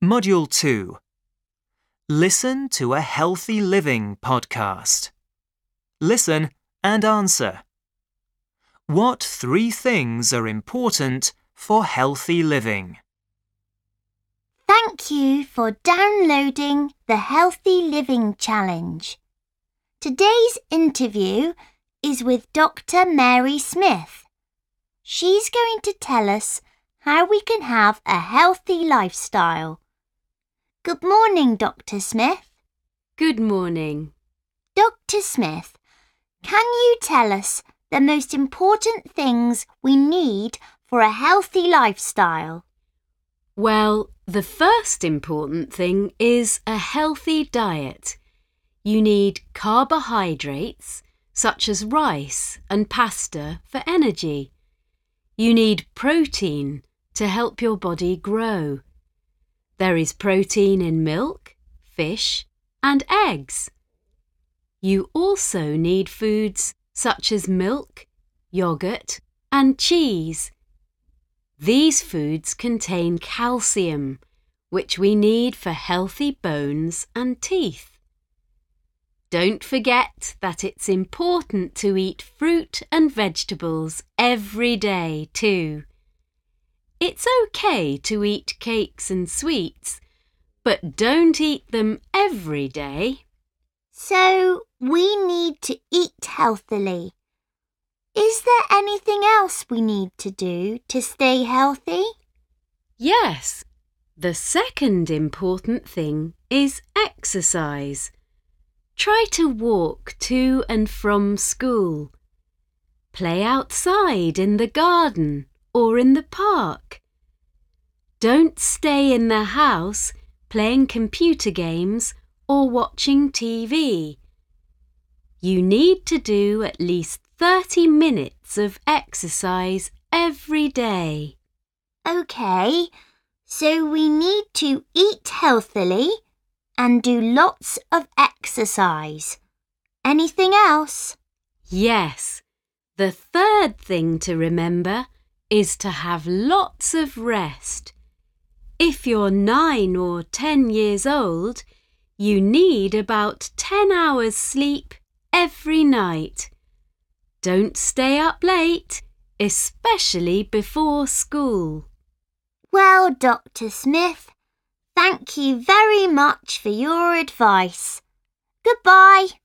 Module 2. Listen to a Healthy Living podcast. Listen and answer. What 3 things are important for healthy living? Thank you for downloading the Healthy Living Challenge. Today's interview is with Dr. Mary Smith. She's going to tell us how we can have a healthy lifestyle. Good morning, Dr. Smith. Good morning. Dr. Smith, can you tell us the most important things we need for a healthy lifestyle? Well, the first important thing is a healthy diet. You need carbohydrates, such as rice and pasta, for energy. You need protein to help your body grow. There is protein in milk, fish, and eggs. You also need foods such as milk, yogurt, and cheese. These foods contain calcium, which we need for healthy bones and teeth. Don't forget that it's important to eat fruit and vegetables every day too. It's okay to eat cakes and sweets, but don't eat them every day. So, we need to eat healthily. Is there anything else we need to do to stay healthy? Yes, the second important thing is exercise. Try to walk to and from school. Play outside in the garden or in the park. Don't stay in the house playing computer games or watching TV. You need to do at least 30 minutes of exercise every day. OK, so we need to eat healthily and do lots of exercise. Anything else? Yes, the third thing to remember is to have lots of rest. If you're 9 or 10 years old, you need about 10 hours sleep every night. Don't stay up late, especially before school. Well, Dr. Smith, thank you very much for your advice. Goodbye.